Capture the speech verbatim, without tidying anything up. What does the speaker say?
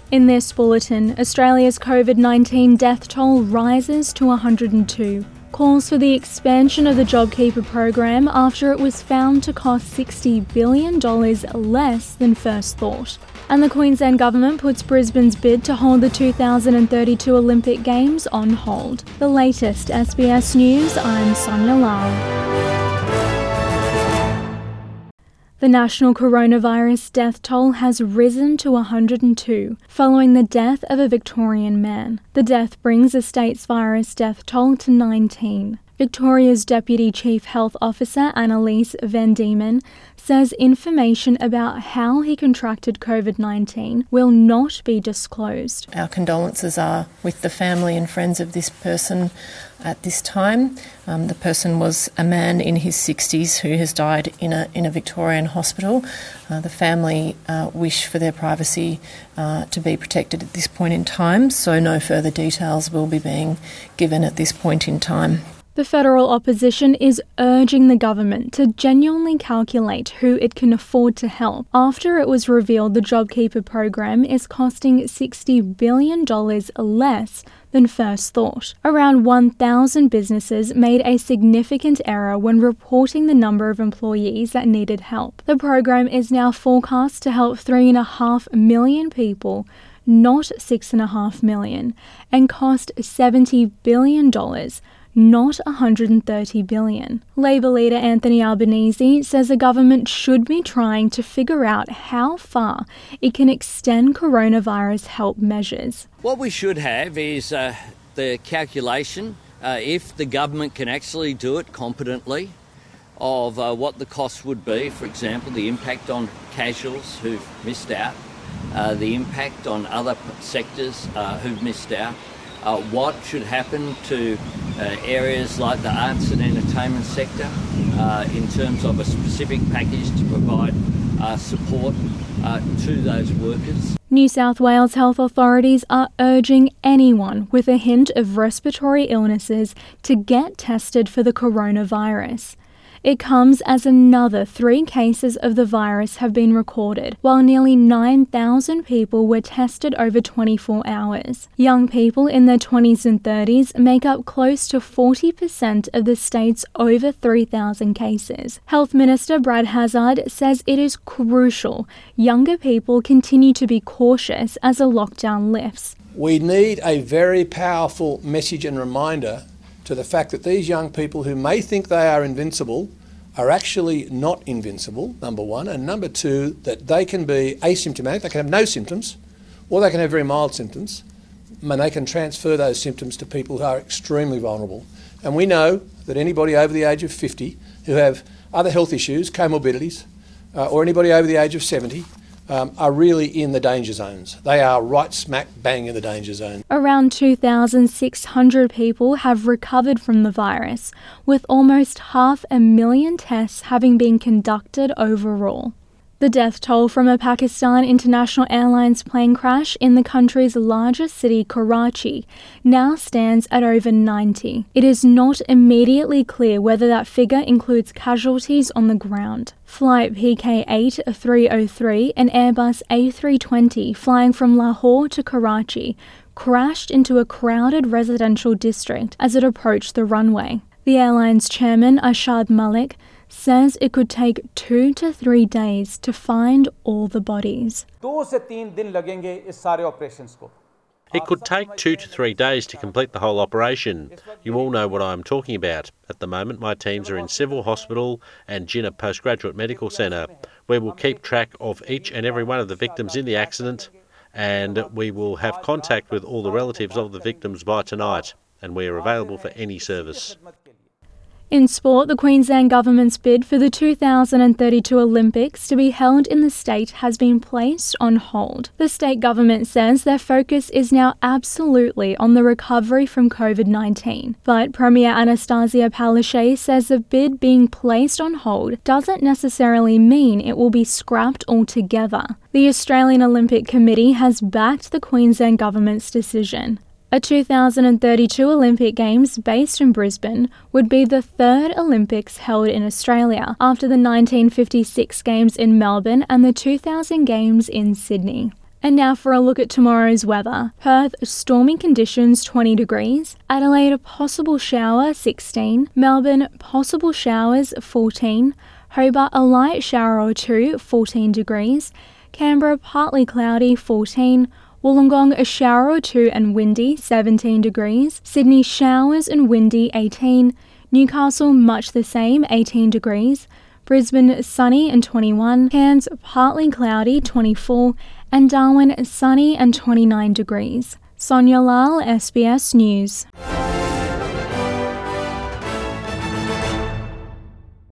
In this bulletin, Australia's COVID nineteen death toll rises to one hundred two. Calls for the expansion of the JobKeeper program after it was found to cost sixty billion dollars less than first thought. And the Queensland Government puts Brisbane's bid to hold the two thousand thirty-two Olympic Games on hold. The latest S B S News, I'm Sonia Lal. The national coronavirus death toll has risen to one hundred two, following the death of a Victorian man. The death brings the state's virus death toll to nineteen. Victoria's Deputy Chief Health Officer Annalise Van Diemen says information about how he contracted COVID nineteen will not be disclosed. Our condolences are with the family and friends of this person at this time. Um, the person was a man in his sixties who has died in a in a Victorian hospital. Uh, the family uh, wish for their privacy uh, to be protected at this point in time, so no further details will be being given at this point in time. The federal opposition is urging the government to genuinely calculate who it can afford to help after it was revealed the JobKeeper program is costing sixty billion dollars less than first thought. Around one thousand businesses made a significant error when reporting the number of employees that needed help. The program is now forecast to help three point five million people, not six point five million, and cost seventy billion dollars, not one hundred thirty billion dollars. Labor leader Anthony Albanese says the government should be trying to figure out how far it can extend coronavirus help measures. What we should have is uh, the calculation, uh, if the government can actually do it competently, of uh, what the cost would be. For example, the impact on casuals who've missed out, uh, the impact on other sectors uh, who've missed out. Uh, what should happen to uh, areas like the arts and entertainment sector uh, in terms of a specific package to provide uh, support uh, to those workers. New South Wales health authorities are urging anyone with a hint of respiratory illnesses to get tested for the coronavirus. It comes as another three cases of the virus have been recorded, while nearly nine thousand people were tested over twenty-four hours. Young people in their twenties and thirties make up close to forty percent of the state's over three thousand cases. Health Minister Brad Hazzard says it is crucial younger people continue to be cautious as the lockdown lifts. We need a very powerful message and reminder to the fact that these young people who may think they are invincible are actually not invincible, number one, and number two, that they can be asymptomatic, they can have no symptoms, or they can have very mild symptoms, and they can transfer those symptoms to people who are extremely vulnerable. And we know that anybody over the age of fifty who have other health issues, comorbidities, uh, or anybody over the age of seventy, Um, are really in the danger zones. They are right smack bang in the danger zone. Around two thousand six hundred people have recovered from the virus, with almost half a million tests having been conducted overall. The death toll from a Pakistan International Airlines plane crash in the country's largest city, Karachi, now stands at over ninety. It is not immediately clear whether that figure includes casualties on the ground. Flight P K eight three oh three, an Airbus A three twenty flying from Lahore to Karachi, crashed into a crowded residential district as it approached the runway. The airline's chairman, Ashad Malik, says it could take two to three days to find all the bodies. It could take two to three days to complete the whole operation. You all know what I'm talking about. At the moment, my teams are in Civil Hospital and Jinnah Postgraduate Medical Centre, where we'll keep track of each and every one of the victims in the accident, and we will have contact with all the relatives of the victims by tonight, and we are available for any service. In sport, the Queensland Government's bid for the two thousand thirty-two Olympics to be held in the state has been placed on hold. The state government says their focus is now absolutely on the recovery from COVID nineteen. But Premier Anastasia Palaszczuk says the bid being placed on hold doesn't necessarily mean it will be scrapped altogether. The Australian Olympic Committee has backed the Queensland Government's decision. A two thousand thirty-two Olympic Games based in Brisbane would be the third Olympics held in Australia after the nineteen fifty-six Games in Melbourne and the two thousand Games in Sydney. And now for a look at tomorrow's weather. Perth, stormy conditions twenty degrees. Adelaide, possible shower sixteen. Melbourne, possible showers fourteen. Hobart, a light shower or two, fourteen degrees. Canberra, partly cloudy, fourteen. Wollongong, a shower or two and windy, seventeen degrees. Sydney, showers and windy, eighteen. Newcastle, much the same, eighteen degrees. Brisbane, sunny and twenty-one. Cairns, partly cloudy, twenty-four. And Darwin, sunny and twenty-nine degrees. Sonia Lal, S B S News.